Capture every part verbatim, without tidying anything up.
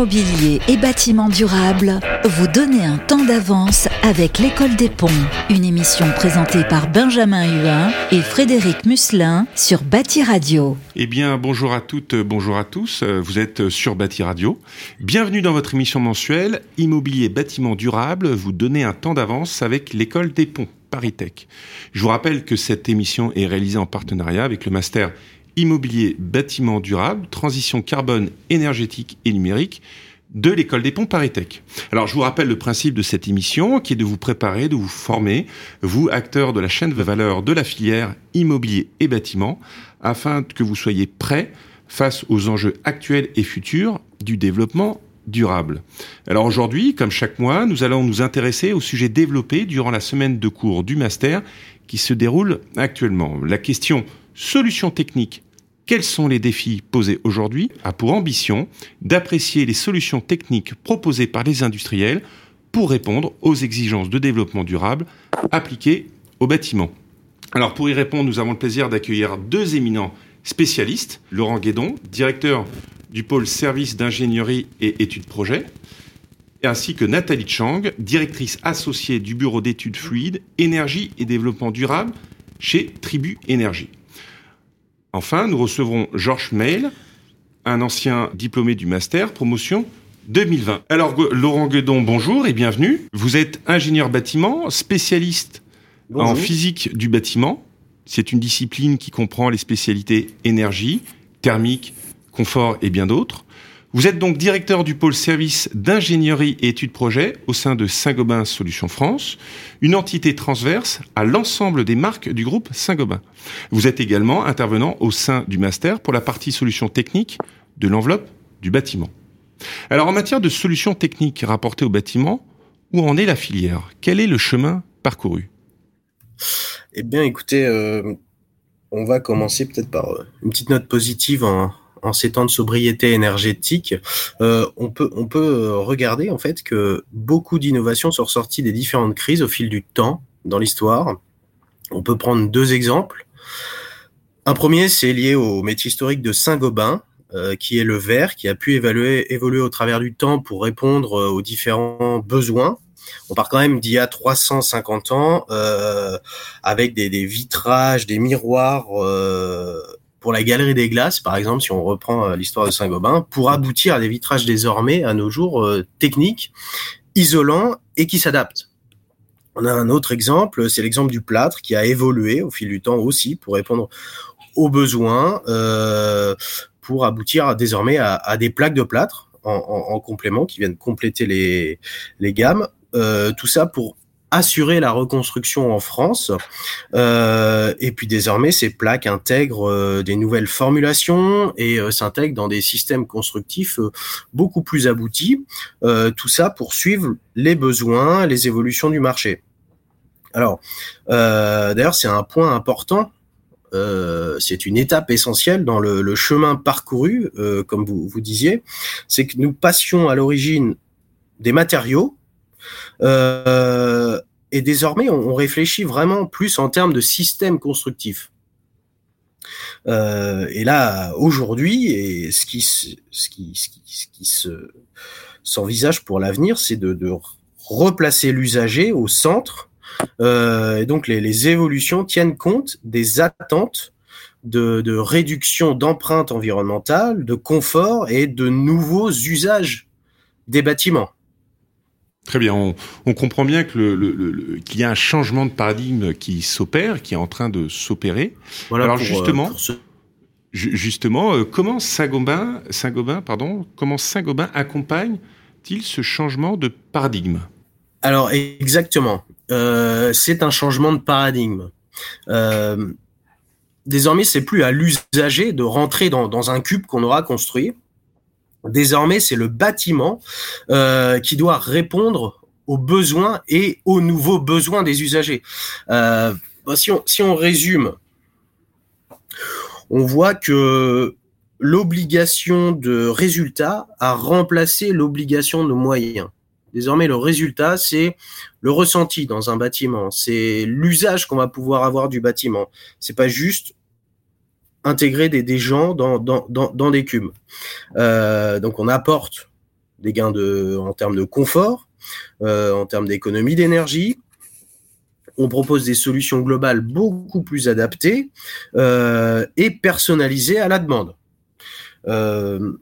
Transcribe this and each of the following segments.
Immobilier et bâtiments durables, vous donnez un temps d'avance avec l'École des Ponts. Une émission présentée par Benjamin Huin et Frédéric Musselin sur Bâti Radio. Eh bien, bonjour à toutes, bonjour à tous. Vous êtes sur Bâti Radio. Bienvenue dans votre émission mensuelle Immobilier et bâtiments durables. Vous donnez un temps d'avance avec l'École des Ponts, ParisTech. Je vous rappelle que cette émission est réalisée en partenariat avec le Master Immobilier, bâtiments durables, transition carbone, énergétique et numérique de l'École des Ponts ParisTech. Alors, je vous rappelle le principe de cette émission qui est de vous préparer, de vous former, vous, acteurs de la chaîne de valeur de la filière immobilier et bâtiments, afin que vous soyez prêts face aux enjeux actuels et futurs du développement durable. Alors aujourd'hui, comme chaque mois, nous allons nous intéresser au sujet développé durant la semaine de cours du Master qui se déroule actuellement. La question solutions techniques. Quels sont les défis posés aujourd'hui a pour ambition d'apprécier les solutions techniques proposées par les industriels pour répondre aux exigences de développement durable appliquées au bâtiment. Alors pour y répondre, nous avons le plaisir d'accueillir deux éminents spécialistes. Laurent Guédon, directeur du pôle service d'ingénierie et études projet, ainsi que Nathalie Chang, directrice associée du bureau d'études fluides, énergie et développement durable chez Tribu Énergie. Enfin, nous recevrons Georges Meil, un ancien diplômé du Master, promotion deux mille vingt. Alors, Laurent Guédon, bonjour et bienvenue. Vous êtes ingénieur bâtiment, spécialiste bonjour. En physique du bâtiment. C'est une discipline qui comprend les spécialités énergie, thermique, confort et bien d'autres. Vous êtes donc directeur du pôle service d'ingénierie et études projet au sein de Saint-Gobain Solutions France, une entité transverse à l'ensemble des marques du groupe Saint-Gobain. Vous êtes également intervenant au sein du Master pour la partie solutions techniques de l'enveloppe du bâtiment. Alors en matière de solutions techniques rapportées au bâtiment, où en est la filière ? Quel est le chemin parcouru ? Eh bien écoutez, euh, on va commencer peut-être par une petite note positive en... En ces temps de sobriété énergétique, euh, on peut on peut regarder en fait que beaucoup d'innovations sont ressorties des différentes crises au fil du temps dans l'histoire. On peut prendre deux exemples. Un premier, c'est lié au métier historique de Saint-Gobain, euh, qui est le verre, qui a pu évaluer, évoluer au travers du temps pour répondre aux différents besoins. On part quand même d'il y a trois cent cinquante ans, euh, avec des, des vitrages, des miroirs. Euh, pour la galerie des glaces, par exemple, si on reprend euh, l'histoire de Saint-Gobain, pour aboutir à des vitrages désormais, à nos jours, euh, techniques, isolants et qui s'adaptent. On a un autre exemple, c'est l'exemple du plâtre qui a évolué au fil du temps aussi pour répondre aux besoins, euh, pour aboutir à, désormais à, à des plaques de plâtre en, en, en complément qui viennent compléter les, les gammes. Euh, tout ça pour assurer la reconstruction en France, euh, et puis désormais ces plaques intègrent euh, des nouvelles formulations et euh, s'intègrent dans des systèmes constructifs euh, beaucoup plus aboutis, euh, tout ça pour suivre les besoins, les évolutions du marché. Alors, euh, d'ailleurs c'est un point important, euh, c'est une étape essentielle dans le, le chemin parcouru, euh, comme vous, vous disiez, c'est que nous passions à l'origine des matériaux, Euh, et désormais, on, on réfléchit vraiment plus en termes de système constructif. Euh, et là, aujourd'hui, et ce qui, ce qui, ce qui, ce qui se, s'envisage pour l'avenir, c'est de, de replacer l'usager au centre. Euh, et donc, les, les évolutions tiennent compte des attentes de, de réduction d'empreinte environnementale, de confort et de nouveaux usages des bâtiments. Très bien, on, on comprend bien que le, le, le, qu'il y a un changement de paradigme qui s'opère, qui est en train de s'opérer. Voilà. Alors pour, justement, euh, ce... justement, euh, comment Saint-Gobain, Saint-Gobain, pardon, comment Saint-Gobain accompagne-t-il ce changement de paradigme ? Alors exactement, euh, c'est un changement de paradigme. Euh, désormais, c'est plus à l'usager de rentrer dans, dans un cube qu'on aura construit. Désormais, c'est le bâtiment euh, qui doit répondre aux besoins et aux nouveaux besoins des usagers. Euh, si on, si on résume, on voit que l'obligation de résultat a remplacé l'obligation de moyens. Désormais, le résultat, c'est le ressenti dans un bâtiment, c'est l'usage qu'on va pouvoir avoir du bâtiment. C'est pas juste intégrer des, des gens dans, dans, dans, dans des cubes. Euh, donc, on apporte des gains de, en termes de confort, euh, en termes d'économie d'énergie. On propose des solutions globales beaucoup plus adaptées euh, et personnalisées à la demande. Euh,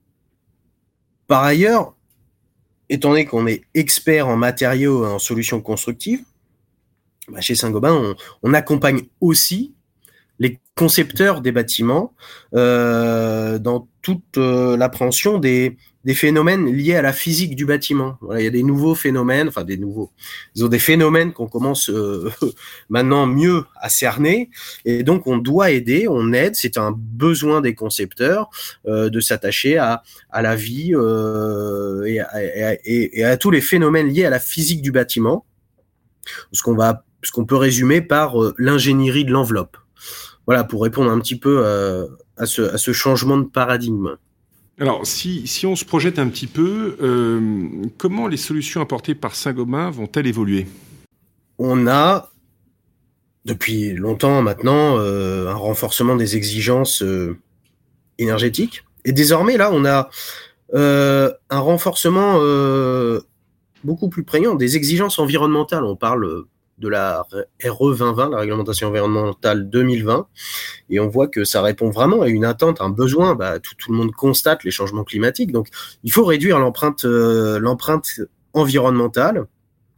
par ailleurs, étant donné qu'on est expert en matériaux et en solutions constructives, bah chez Saint-Gobain, on, on accompagne aussi les concepteurs des bâtiments euh, dans toute euh, l'appréhension des, des phénomènes liés à la physique du bâtiment. Voilà, il y a des nouveaux phénomènes, enfin des nouveaux, ils ont des phénomènes qu'on commence euh, maintenant mieux à cerner, et donc on doit aider, on aide, c'est un besoin des concepteurs euh, de s'attacher à, à la vie euh, et, à, et, et à tous les phénomènes liés à la physique du bâtiment, ce qu'on va, ce qu'on peut résumer par euh, l'ingénierie de l'enveloppe. Voilà, pour répondre un petit peu à, à, ce, à ce changement de paradigme. Alors, si, si on se projette un petit peu, euh, comment les solutions apportées par Saint-Gobain vont-elles évoluer ? On a, depuis longtemps maintenant, euh, un renforcement des exigences euh, énergétiques. Et désormais, là, on a euh, un renforcement euh, beaucoup plus prégnant des exigences environnementales. On parle de la R E vingt vingt, la réglementation environnementale deux mille vingt, et on voit que ça répond vraiment à une attente, un besoin. Bah, tout, tout le monde constate les changements climatiques, donc il faut réduire l'empreinte, euh, l'empreinte environnementale.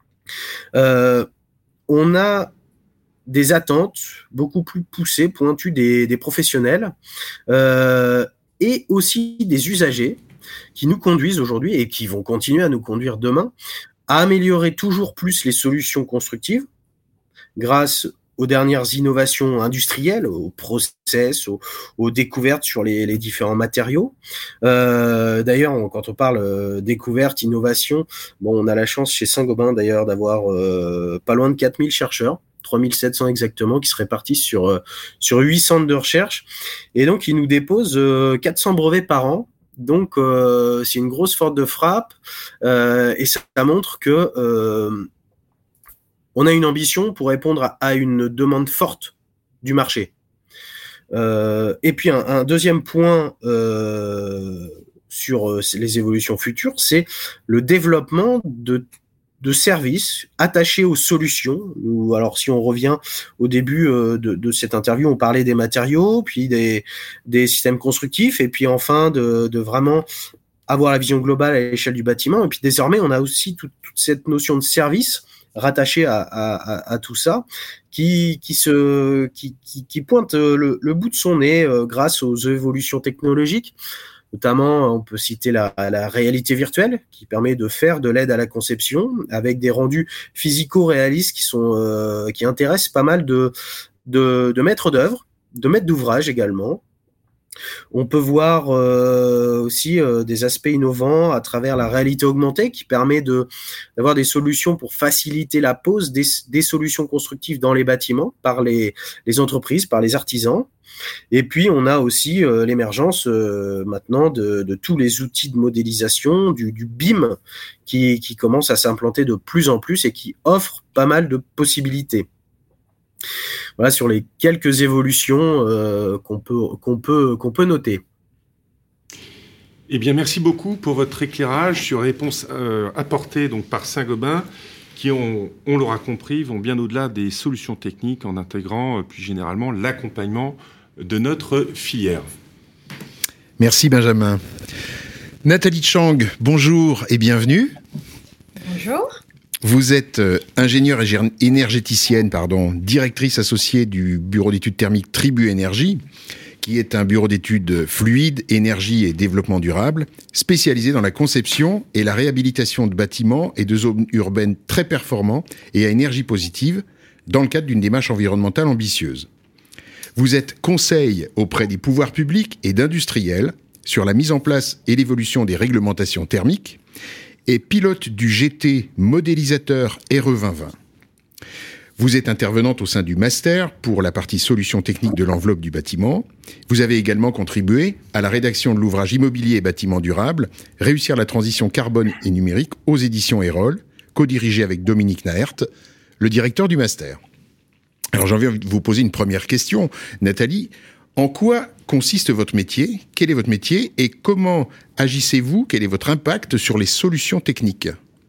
Euh, on a des attentes beaucoup plus poussées, pointues des, des professionnels euh, et aussi des usagers qui nous conduisent aujourd'hui et qui vont continuer à nous conduire demain à améliorer toujours plus les solutions constructives grâce aux dernières innovations industrielles, aux process, aux, aux découvertes sur les, les différents matériaux. Euh, d'ailleurs, on, quand on parle euh, découverte, innovation, bon, on a la chance chez Saint-Gobain d'ailleurs d'avoir euh, pas loin de quatre mille chercheurs, trois mille sept cents exactement, qui se répartissent sur, euh, sur huit centres de recherche. Et donc, ils nous déposent euh, quatre cents brevets par an. Donc, euh, c'est une grosse force de frappe euh, et ça, ça montre que euh, on a une ambition pour répondre à, à une demande forte du marché. Euh, et puis, un, un deuxième point euh, sur euh, les évolutions futures, c'est le développement de de services attachés aux solutions. Ou alors, si on revient au début euh, de, de cette interview, on parlait des matériaux, puis des, des systèmes constructifs, et puis enfin de, de vraiment avoir la vision globale à l'échelle du bâtiment. Et puis désormais, on a aussi toute, toute cette notion de service rattachée à, à, à, à tout ça, qui, qui, se, qui, qui, qui pointe le, le bout de son nez euh, grâce aux évolutions technologiques. Notamment, on peut citer la, la réalité virtuelle qui permet de faire de l'aide à la conception avec des rendus physico-réalistes qui sont euh, qui intéressent pas mal de de, de maîtres d'œuvre, de maîtres d'ouvrage également. On peut voir euh, aussi euh, des aspects innovants à travers la réalité augmentée qui permet de d'avoir des solutions pour faciliter la pose des, des solutions constructives dans les bâtiments par les les entreprises, par les artisans. Et puis, on a aussi euh, l'émergence euh, maintenant de, de tous les outils de modélisation, du, du B I M, qui, qui commence à s'implanter de plus en plus et qui offre pas mal de possibilités. Voilà sur les quelques évolutions euh, qu'on peut, qu'on peut, qu'on peut noter. Eh bien, merci beaucoup pour votre éclairage sur les réponses euh, apportées donc, par Saint-Gobain, qui, ont, on l'aura compris, vont bien au-delà des solutions techniques en intégrant euh, plus généralement l'accompagnement de notre filière. Merci Benjamin. Nathalie Chang, bonjour et bienvenue. Bonjour. Vous êtes ingénieure énergéticienne, pardon, directrice associée du bureau d'études thermiques Tribu Énergie, qui est un bureau d'études fluide, énergie et développement durable, spécialisé dans la conception et la réhabilitation de bâtiments et de zones urbaines très performants et à énergie positive, dans le cadre d'une démarche environnementale ambitieuse. Vous êtes conseil auprès des pouvoirs publics et d'industriels sur la mise en place et l'évolution des réglementations thermiques et pilote du G T modélisateur R E vingt vingt. Vous êtes intervenante au sein du master pour la partie solutions techniques de l'enveloppe du bâtiment. Vous avez également contribué à la rédaction de l'ouvrage Immobilier et bâtiments durables, réussir la transition carbone et numérique aux éditions Erol, co-dirigé avec Dominique Naert, le directeur du master. Alors j'ai envie de vous poser une première question, Nathalie. En quoi consiste votre métier? Quel est votre métier et comment agissez-vous? Quel est votre impact sur les solutions techniques?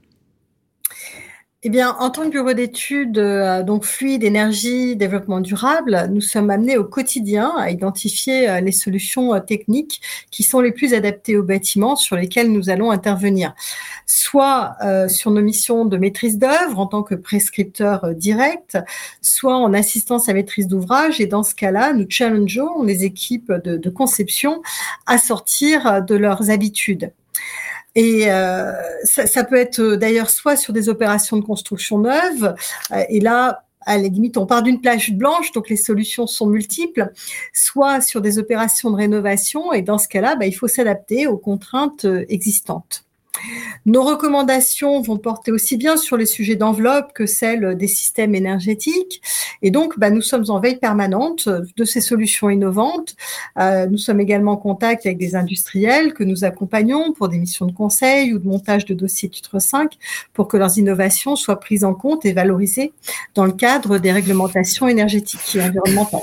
Eh bien, en tant que bureau d'études, euh, donc fluide, énergie, développement durable, nous sommes amenés au quotidien à identifier euh, les solutions euh, techniques qui sont les plus adaptées aux bâtiments sur lesquels nous allons intervenir. Soit euh, sur nos missions de maîtrise d'œuvre en tant que prescripteur euh, direct, soit en assistance à maîtrise d'ouvrage. Et dans ce cas-là, nous challengeons les équipes de, de conception à sortir de leurs habitudes. Et euh, ça, ça peut être d'ailleurs soit sur des opérations de construction neuve, euh, et là, à la limite, on part d'une plage blanche, donc les solutions sont multiples, soit sur des opérations de rénovation, et dans ce cas-là, bah, il faut s'adapter aux contraintes existantes. Nos recommandations vont porter aussi bien sur les sujets d'enveloppe que celles des systèmes énergétiques. Et donc, bah, nous sommes en veille permanente de ces solutions innovantes. Euh, nous sommes également en contact avec des industriels que nous accompagnons pour des missions de conseil ou de montage de dossiers titre cinq pour que leurs innovations soient prises en compte et valorisées dans le cadre des réglementations énergétiques et environnementales.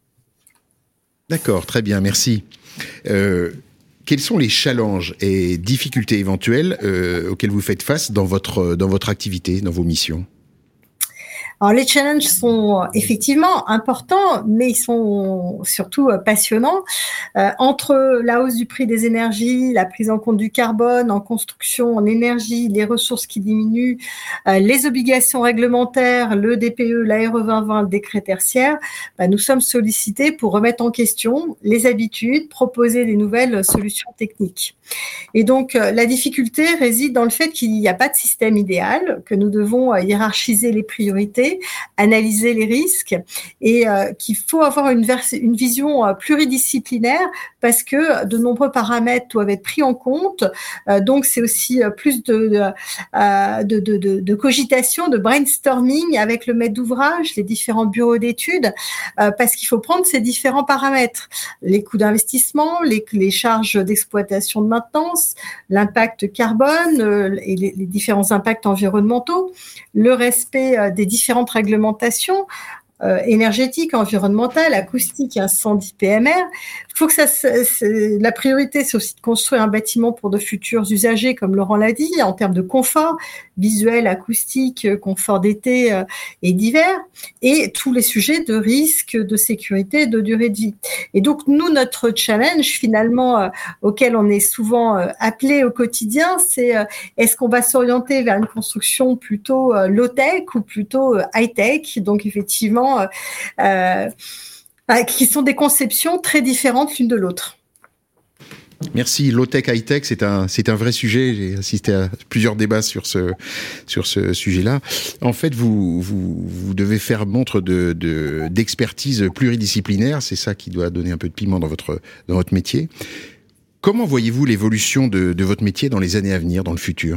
D'accord, très bien, merci. Euh... Quels sont les challenges et difficultés éventuelles euh, auxquels vous faites face dans votre, dans votre activité, dans vos missions? Alors, les challenges sont effectivement importants, mais ils sont surtout passionnants. Euh, entre la hausse du prix des énergies, la prise en compte du carbone en construction, en énergie, les ressources qui diminuent, euh, les obligations réglementaires, le D P E, l'A R E vingt vingt, le décret tertiaire, bah, nous sommes sollicités pour remettre en question les habitudes, proposer des nouvelles solutions techniques. Et donc, euh, la difficulté réside dans le fait qu'il n'y a pas de système idéal, que nous devons euh, hiérarchiser les priorités, analyser les risques et euh, qu'il faut avoir une, vers- une vision euh, pluridisciplinaire parce que de nombreux paramètres doivent être pris en compte. Euh, donc, c'est aussi euh, plus de, de, euh, de, de, de, de cogitation, de brainstorming avec le maître d'ouvrage, les différents bureaux d'études, euh, parce qu'il faut prendre ces différents paramètres. Les coûts d'investissement, les, les charges d'exploitation de maintenance, l'impact carbone euh, et les, les différents impacts environnementaux, le respect euh, des différents réglementations euh, énergétiques, environnementales, acoustiques, incendie, P M R. Il faut que ça, c'est, la priorité, c'est aussi de construire un bâtiment pour de futurs usagers, comme Laurent l'a dit, en termes de confort visuel, acoustique, confort d'été euh, et d'hiver, et tous les sujets de risque, de sécurité, de durée de vie. Et donc, nous, notre challenge, finalement, euh, auquel on est souvent euh, appelé au quotidien, c'est euh, est-ce qu'on va s'orienter vers une construction plutôt euh, low-tech ou plutôt euh, high-tech? Donc, effectivement, euh, euh, qui sont des conceptions très différentes l'une de l'autre. Merci. Low-tech, high-tech, c'est un, c'est un vrai sujet. J'ai assisté à plusieurs débats sur ce, sur ce sujet-là. En fait, vous, vous, vous devez faire montre de, de, d'expertise pluridisciplinaire. C'est ça qui doit donner un peu de piment dans votre, dans votre métier. Comment voyez-vous l'évolution de, de votre métier dans les années à venir, dans le futur ?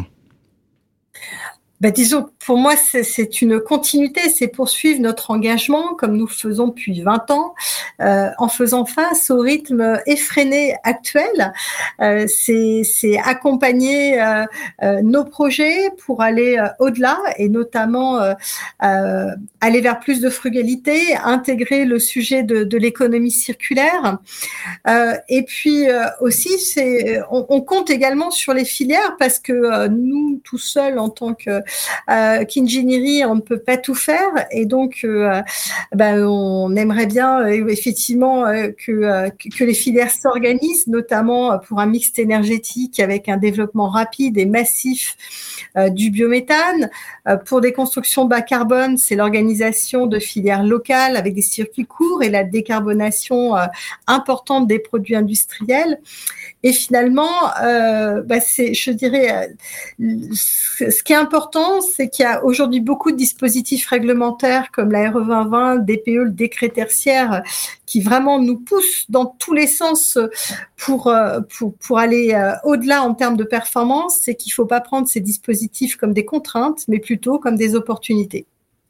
Bah, disons, pour moi, c'est, c'est une continuité, c'est poursuivre notre engagement comme nous le faisons depuis vingt ans, euh, en faisant face au rythme effréné actuel. Euh, c'est, c'est accompagner euh, euh, nos projets pour aller euh, au-delà et notamment euh, euh, aller vers plus de frugalité, intégrer le sujet de, de l'économie circulaire. Euh, et puis euh, aussi, c'est, on, on compte également sur les filières parce que euh, nous, tout seuls, en tant que Euh, qu'ingénierie, on ne peut pas tout faire et donc euh, ben, on aimerait bien euh, effectivement euh, que, euh, que les filières s'organisent, notamment pour un mixte énergétique avec un développement rapide et massif euh, du biométhane. Euh, pour des constructions bas carbone, c'est l'organisation de filières locales avec des circuits courts et la décarbonation euh, importante des produits industriels. Et finalement, euh, bah c'est, je dirais, euh, ce qui est important, c'est qu'il y a aujourd'hui beaucoup de dispositifs réglementaires comme l'A R E vingt vingt, le D P E, le décret tertiaire, qui vraiment nous poussent dans tous les sens pour pour pour aller au-delà en termes de performance. C'est qu'il ne faut pas prendre ces dispositifs comme des contraintes, mais plutôt comme des opportunités.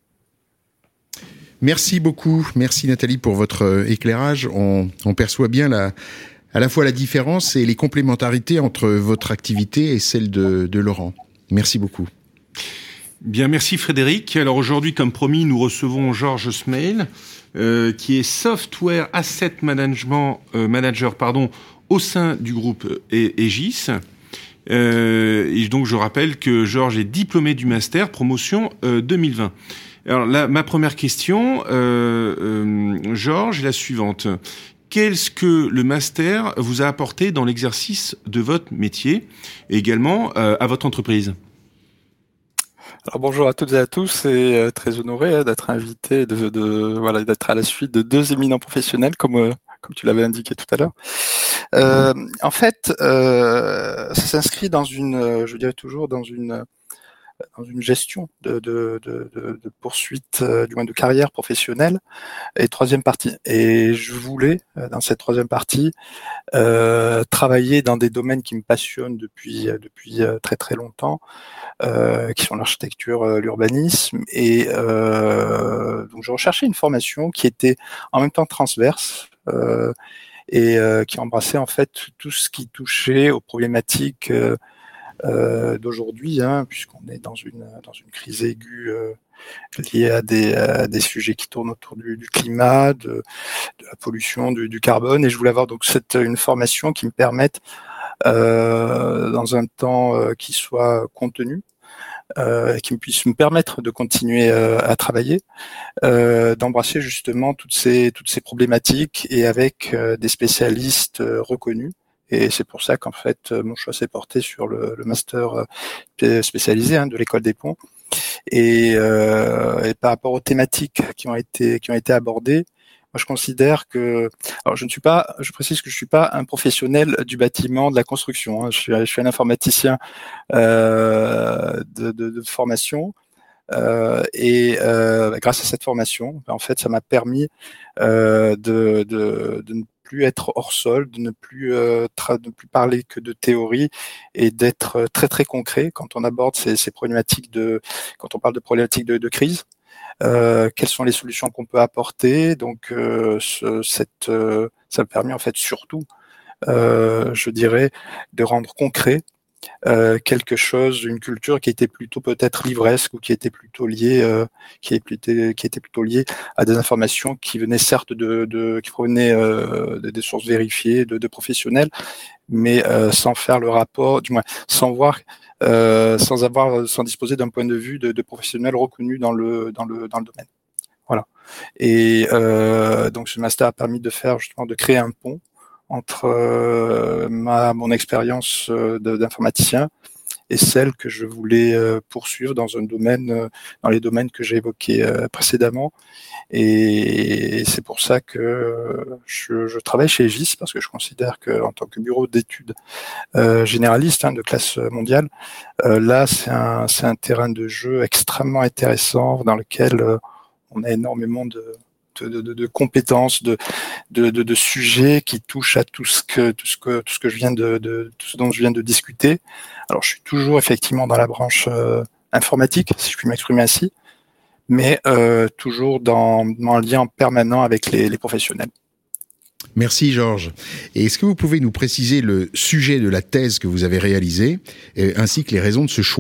Merci beaucoup, merci Nathalie pour votre éclairage. On, on perçoit bien la à la fois la différence et les complémentarités entre votre activité et celle de, de Laurent. Merci beaucoup. Bien, merci Frédéric. Alors aujourd'hui, comme promis, nous recevons Georges Smail, euh, qui est Software Asset Management, euh, Manager pardon, au sein du groupe Aegis. Euh, et donc je rappelle que Georges est diplômé du Master Promotion euh, deux mille vingt. Alors là, ma première question, euh, euh, Georges, est la suivante. Qu'est-ce que le Master vous a apporté dans l'exercice de votre métier et également euh, à votre entreprise ? Alors bonjour à toutes et à tous et euh, très honoré hein, d'être invité, de, de voilà, d'être à la suite de deux éminents professionnels comme euh, comme tu l'avais indiqué tout à l'heure. Euh, en fait, euh, ça s'inscrit dans une, je dirais toujours dans une dans une gestion de de de, de, de poursuite, euh, du moins de carrière professionnelle. Et troisième partie. Et je voulais dans cette troisième partie euh, travailler dans des domaines qui me passionnent depuis depuis très très longtemps. Euh, qui sont l'architecture, euh, l'urbanisme, et euh, donc je recherchais une formation qui était en même temps transverse euh, et euh, qui embrassait en fait tout ce qui touchait aux problématiques euh, euh, d'aujourd'hui, hein, puisqu'on est dans une dans une crise aiguë euh, liée à des à des sujets qui tournent autour du, du climat, de, de la pollution, du, du carbone, et je voulais avoir donc cette une formation qui me permette euh, dans un temps euh, qui soit contenu, Euh, qui puisse me permettre de continuer euh, à travailler, euh, d'embrasser justement toutes ces toutes ces problématiques et avec euh, des spécialistes euh, reconnus. Et c'est pour ça qu'en fait mon choix s'est porté sur le, le master euh, spécialisé hein, de l'école des ponts. Et, euh, et par rapport aux thématiques qui ont été qui ont été abordées, moi, je considère que, alors je ne suis pas, je précise que je suis pas un professionnel du bâtiment, de la construction. Hein. Je suis, je suis un informaticien euh, de, de, de formation, euh, et euh, grâce à cette formation, en fait, ça m'a permis euh, de, de, de ne plus être hors sol, de ne plus euh, tra- de ne plus parler que de théorie et d'être très très concret quand on aborde ces, ces problématiques de, quand on parle de problématiques de, de crise. Euh, quelles sont les solutions qu'on peut apporter. Donc, euh, ce, cette, euh, ça me permet en fait surtout, euh, je dirais, de rendre concret euh, quelque chose, une culture qui était plutôt peut-être livresque ou qui était plutôt liée, euh, qui était qui était plutôt liée à des informations qui venaient certes de, de qui provenaient euh, de, des sources vérifiées, de, de professionnels, mais euh, sans faire le rapport, du moins sans voir. Euh, sans avoir, sans disposer d'un point de vue de, de professionnels reconnus dans le dans le dans le domaine. Voilà. Et euh, donc ce master a permis de faire justement de créer un pont entre euh, ma mon expérience euh, d'informaticien et celle que je voulais euh, poursuivre dans un domaine, euh, dans les domaines que j'ai évoqués euh, précédemment. Et c'est pour ça que je, je travaille chez Aegis, parce que je considère que en tant que bureau d'études euh, généraliste hein, de classe mondiale, euh, là c'est un c'est un terrain de jeu extrêmement intéressant dans lequel euh, on a énormément de de, de, de compétences, de, de, de, de sujets qui touchent à tout ce que tout ce que tout ce que je viens de, de tout ce dont je viens de discuter. Alors je suis toujours effectivement dans la branche euh, informatique, si je puis m'exprimer ainsi, mais euh, toujours dans, dans un lien permanent avec les, les professionnels. Merci Georges. Et est-ce que vous pouvez nous préciser le sujet de la thèse que vous avez réalisée, ainsi que les raisons de ce choix ?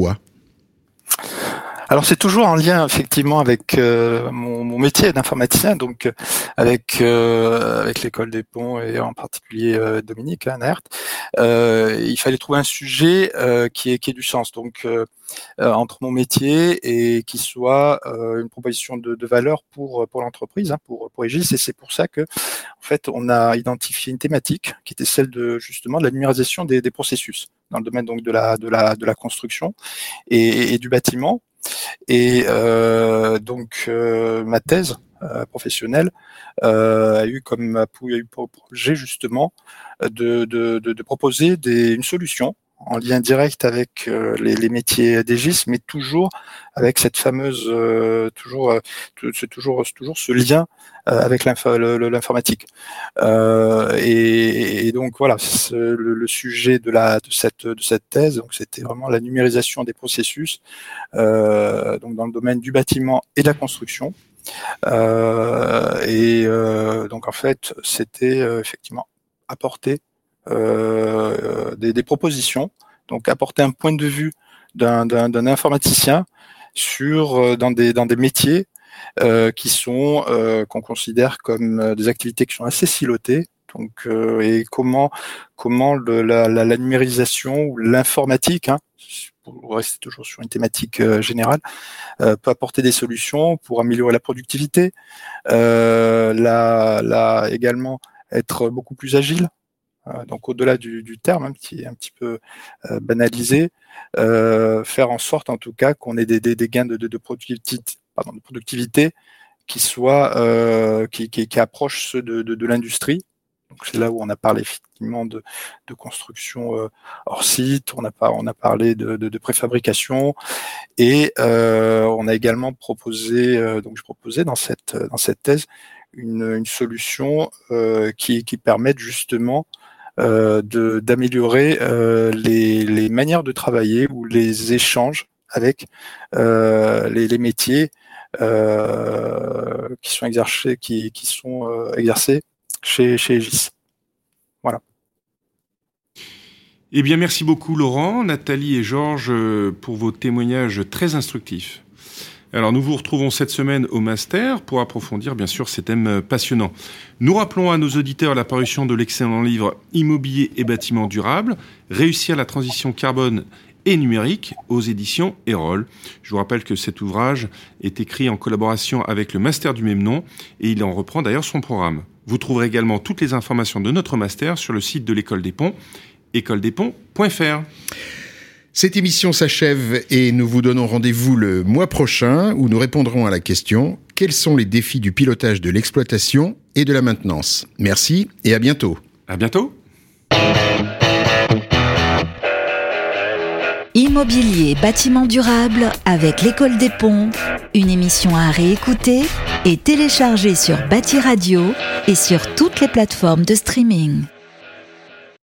Alors c'est toujours en lien effectivement avec euh, mon, mon métier d'informaticien, donc avec euh, avec l'école des ponts et en particulier euh, Dominique hein, Naert. Euh, il fallait trouver un sujet euh, qui ait qui ait du sens, donc euh, euh, entre mon métier et qui soit euh, une proposition de, de valeur pour pour l'entreprise, hein, pour pour Aegis. Et c'est pour ça que en fait on a identifié une thématique qui était celle de justement de la numérisation des, des processus dans le domaine donc de la de la de la construction et, et du bâtiment. Et euh, donc euh, ma thèse euh, professionnelle euh, a eu comme a eu pour projet justement de, de, de, de proposer des, une solution en lien direct avec euh, les, les métiers d'Aegis, mais toujours avec cette fameuse euh, toujours euh, c'est toujours c'est toujours ce lien euh, avec l'informatique. Euh, et, et donc voilà, le, le sujet de la de cette de cette thèse, donc c'était vraiment la numérisation des processus, euh, donc dans le domaine du bâtiment et de la construction. Euh, et euh, donc en fait, c'était euh, effectivement apporter euh, des, des propositions, donc apporter un point de vue d'un, d'un, d'un informaticien sur dans des dans des métiers euh, qui sont euh, qu'on considère comme des activités qui sont assez silotées. Donc euh, et comment comment le, la, la, la numérisation ou l'informatique, hein, pour rester toujours sur une thématique euh, générale, euh, peut apporter des solutions pour améliorer la productivité, euh, la, la également être beaucoup plus agile. Euh, donc au-delà du, du terme, hein, qui est un petit peu euh, banalisé, euh, faire en sorte en tout cas qu'on ait des, des, des gains de, de, de productivité, pardon, de productivité qui soient euh, qui, qui, qui approchent ceux de, de, de l'industrie. Donc c'est là où on a parlé effectivement de, de construction euh, hors site, on a, pas, on a parlé de, de, de préfabrication et euh, on a également proposé, euh, donc je proposais dans cette dans cette thèse une, une solution euh, qui, qui permette justement euh, de, d'améliorer euh, les, les manières de travailler ou les échanges avec euh, les, les métiers euh, qui sont exercés, qui, qui sont euh, exercés chez, chez Egis. Voilà. Eh bien, merci beaucoup Laurent, Nathalie et Georges pour vos témoignages très instructifs. Alors, nous vous retrouvons cette semaine au Master pour approfondir, bien sûr, ces thèmes passionnants. Nous rappelons à nos auditeurs la parution de l'excellent livre Immobilier et bâtiments durables, réussir la transition carbone et numérique aux éditions Erol. Je vous rappelle que cet ouvrage est écrit en collaboration avec le Master du même nom et il en reprend d'ailleurs son programme. Vous trouverez également toutes les informations de notre Master sur le site de l'École des Ponts, école des ponts point f r. Cette émission s'achève et nous vous donnons rendez-vous le mois prochain où nous répondrons à la question « Quels sont les défis du pilotage de l'exploitation et de la maintenance ?» Merci et à bientôt. À bientôt. Immobilier bâtiment durable avec l'École des Ponts, une émission à réécouter et télécharger sur Bâti Radio et sur toutes les plateformes de streaming.